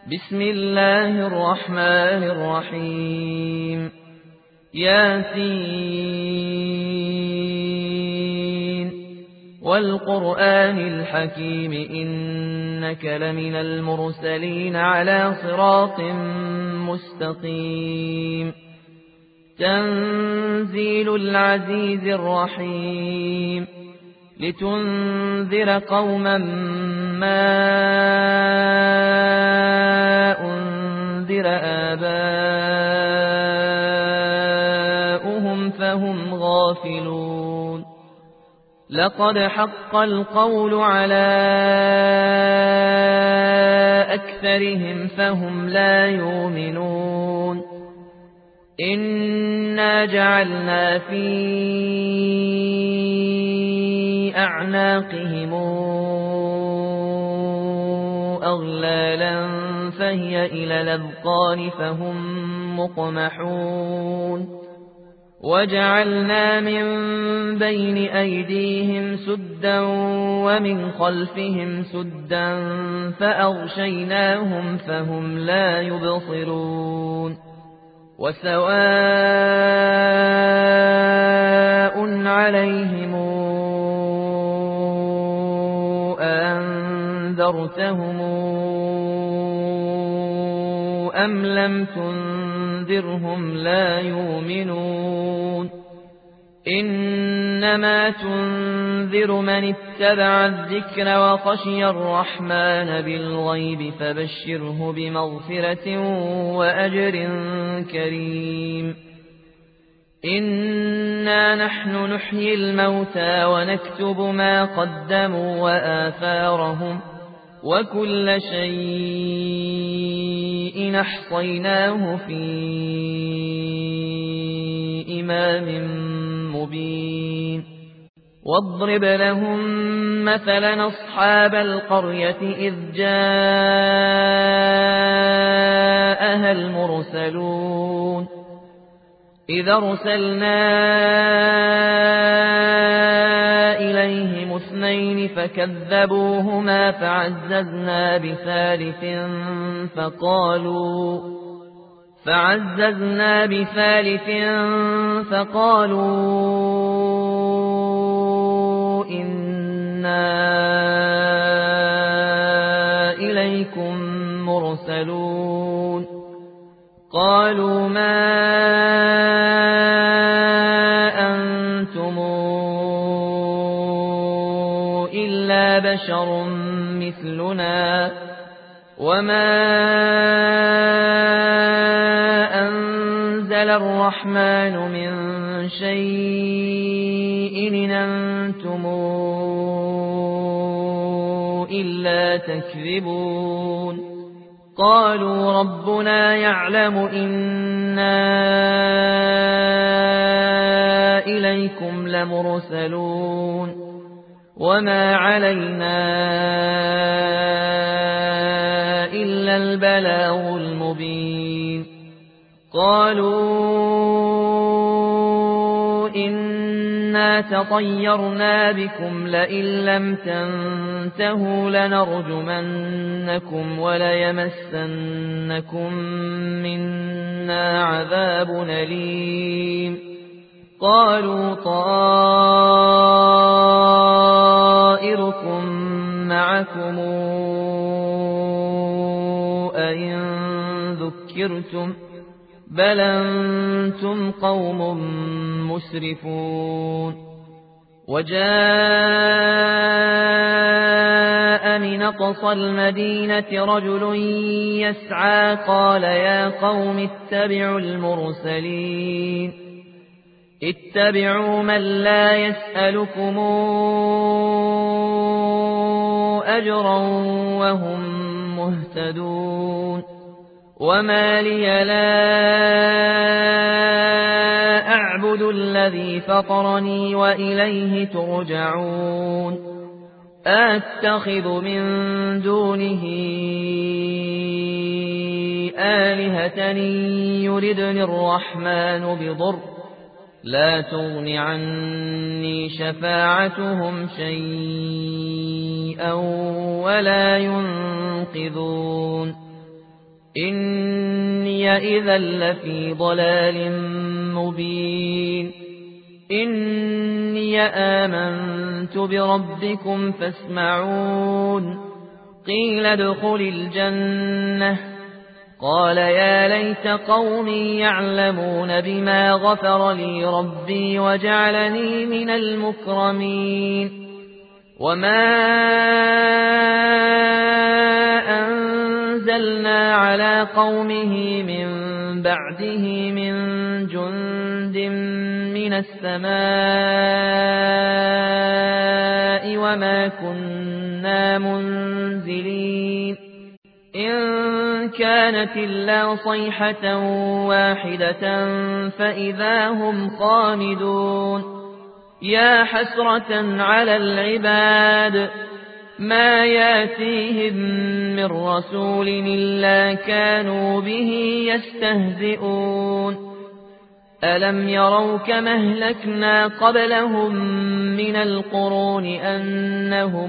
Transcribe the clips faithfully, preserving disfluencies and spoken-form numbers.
بسم الله الرحمن الرحيم ياسين والقرآن الحكيم إنك لمن المرسلين على صراط مستقيم تنزيل العزيز الرحيم لتنذر قوما ما أنذر آباؤهم فهم غافلون لقد حق القول على أكثرهم فهم لا يؤمنون إنا جعلنا في أعناقهم أغلالا فهي إلى الأذقان فهم مقمحون وجعلنا من بين أيديهم سدا ومن خلفهم سدا فأغشيناهم فهم لا يبصرون وسواء عليهم أنذرتهم أم لم تنذرهم لا يؤمنون إنما تنذر من اتبع الذكر وخشي الرحمن بالغيب فبشره بمغفرة وأجر كريم إنا نحن نحيي الموتى ونكتب ما قدموا وآثارهم وكل شيء أحصيناه في إمام مبين واضرب لهم مثلا أصحاب القرية إذ جاءها المرسلون إذ أرسلنا إليهم اثنين فكذبوهما فعززنا بثالث فقالوا فعززنا بثالث فقالوا إنا إليكم مرسلون قالوا ما أنتم إلا بشر مثلنا وما أنزل الرحمن من شيء إن أنتم إلا تكذبون قالوا ربنا يعلم إنا إليكم لمرسلون وما علينا إلا البلاغ المبين قالوا إنا تطيرنا بكم لئن لم تنتهوا لنرجمنكم وليمسنكم منا عذاب أليم قالوا طائركم معكم أئن ذكرتم بل أنتم قوم مسرفون وجاء من أقصى المدينة رجل يسعى قال يا قوم اتبعوا المرسلين اتبعوا من لا يسألكم أجرا وهم مهتدون وما لي لا أعبد الذي فطرني وإليه ترجعون أتخذ من دونه آلهة يردني الرحمن بضر لا تغن عني شفاعتهم شيئا ولا ينقذون إني إذا لفي ضلال مبين إني آمنت بربكم فاسمعون قيل ادخل الجنة قال يا ليت قومي يعلمون بما غفر لي ربي وجعلني من المكرمين وما أنزلنا على قومه من بعده من جند من السماء وما كنا منزلين إن كانت إلا صيحة واحدة فإذا هم خامدون يا حسرة على العباد ما ياتيهم من رسول إلا كانوا به يستهزئون ألم يروا كما أهلكنا قبلهم من القرون أنهم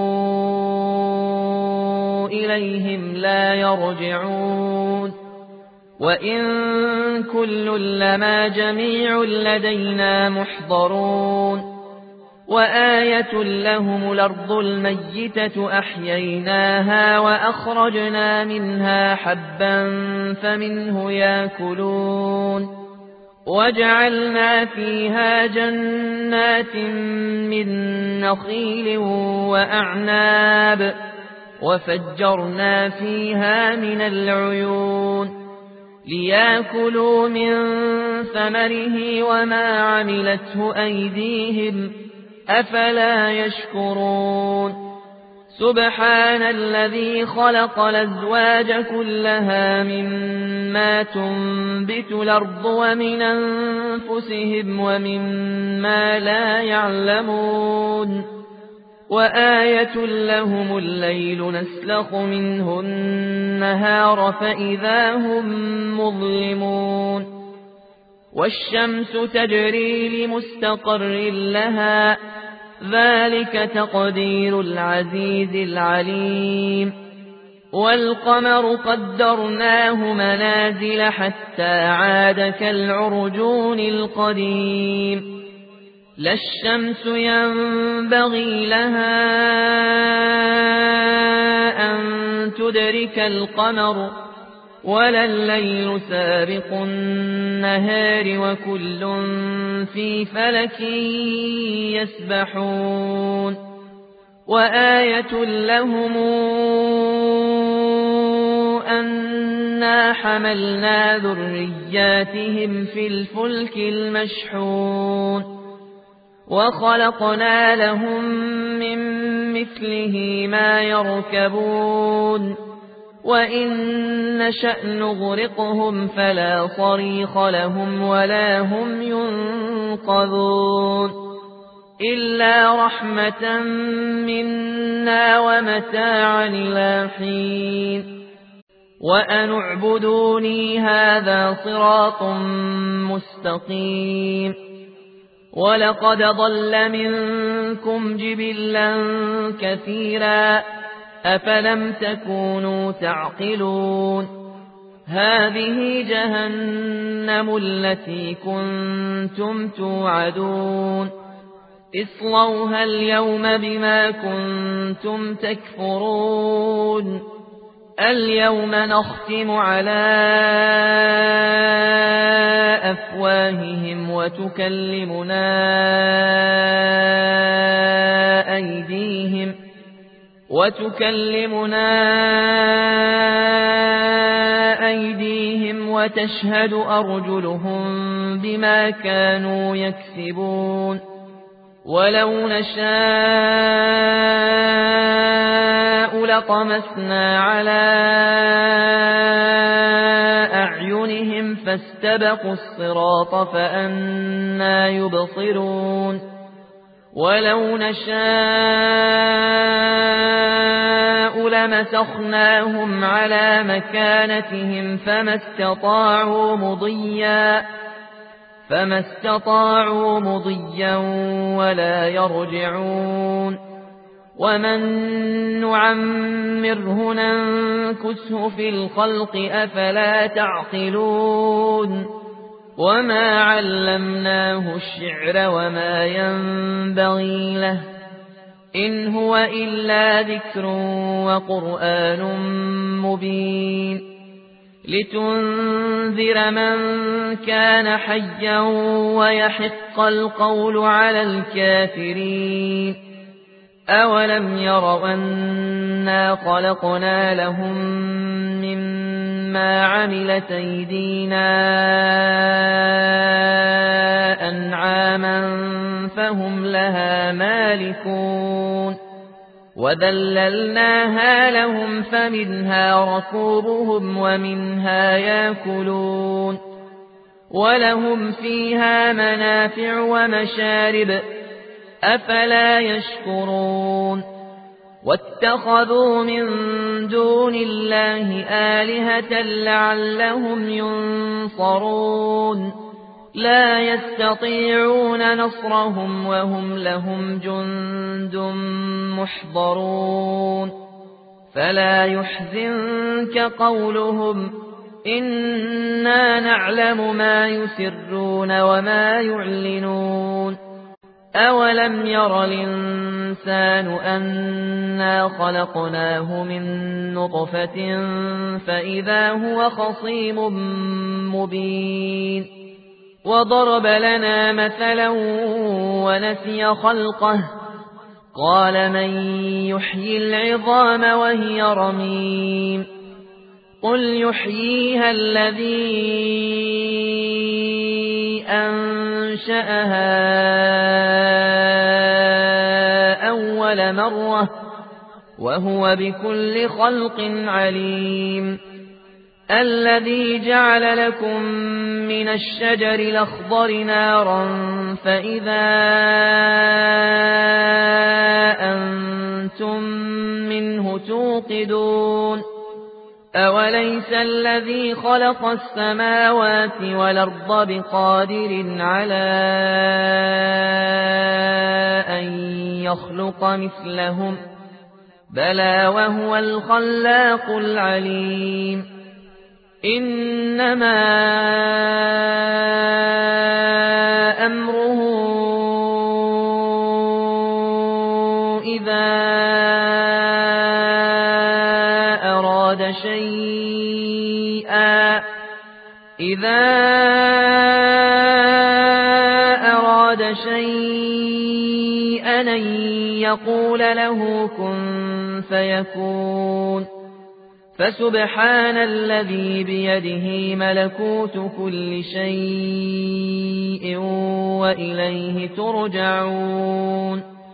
إليهم لا يرجعون وإن كل لما جميع لدينا محضرون وآية لهم الأرض الميتة أحييناها وأخرجنا منها حبا فمنه يأكلون وجعلنا فيها جنات من نخيل وأعناب وفجرنا فيها من العيون ليأكلوا من ثمره وما عملته أيديهم أفلا يشكرون سبحان الذي خلق الأزواج كلها مما تنبت الأرض ومن أنفسهم ومما لا يعلمون وآية لهم الليل نسلخ منه النهار فإذا هم مظلمون والشمس تجري لمستقر لها ذلك تقدير العزيز العليم والقمر قدرناه منازل حتى عاد كالعرجون القديم لا الشمس ينبغي لها أن تدرك القمر ولا الليل سابق النهار وكل في فلك يسبحون وآية لهم أنا حملنا ذرياتهم في الفلك المشحون وخلقنا لهم من مثله ما يركبون وإن نشأ نغرقهم فلا صريخ لهم ولا هم ينقذون إلا رحمة منا ومتاعا إلى حين وأن اعبدوني هذا صراط مستقيم ولقد ضل منكم جبلا كثيرا أفلم تكونوا تعقلون هذه جهنم التي كنتم توعدون اصلوها اليوم بما كنتم تكفرون اليوم نختم على أفواههم وتكلمنا أيديهم وتكلمنا أيديهم وتشهد أرجلهم بما كانوا يكسبون ولو نشاء لطمسنا على أعينهم فاستبقوا الصراط فأنى يبصرون ولو نشاء لمسخناهم على مكانتهم فما استطاعوا مضيا فما استطاعوا مضيا ولا يرجعون ومن نعمره ننكسه في الخلق أفلا تعقلون وما علمناه الشعر وما ينبغي له إن هو إلا ذكر وقرآن مبين لتنذر من كان حيا ويحق القول على الكافرين أولم يروا أنا خلقنا لهم مما عملت أيدينا أنعاما فهم لها مالكون وذللناها لهم فمنها ركوبهم ومنها يأكلون ولهم فيها منافع ومشارب أفلا يشكرون واتخذوا من دون الله آلهة لعلهم ينصرون لا يستطيعون نصرهم وهم لهم جند محضرون فلا يحزنك قولهم إنا نعلم ما يسرون وما يعلنون أولم ير الإنسان أنا خلقناه من نطفة فإذا هو خصيم مبين وضرب لنا مثلا ونسي خلقه قال من يحيي العظام وهي رميم قل يحييها الذي أنشأها أول مرة وهو بكل خلق عليم الذي جعل لكم من الشجر الأخضر نارا فإذا أنتم منه توقدون أوليس الذي خلق السماوات والأرض بقادر على أن يخلق مثلهم بلى وهو الخلاق العليم إنما أمره إذا أراد شيئا إذا أراد شيئا أن يقول له كن فيكون فسبحان الذي بيده ملكوت كل شيء وإليه ترجعون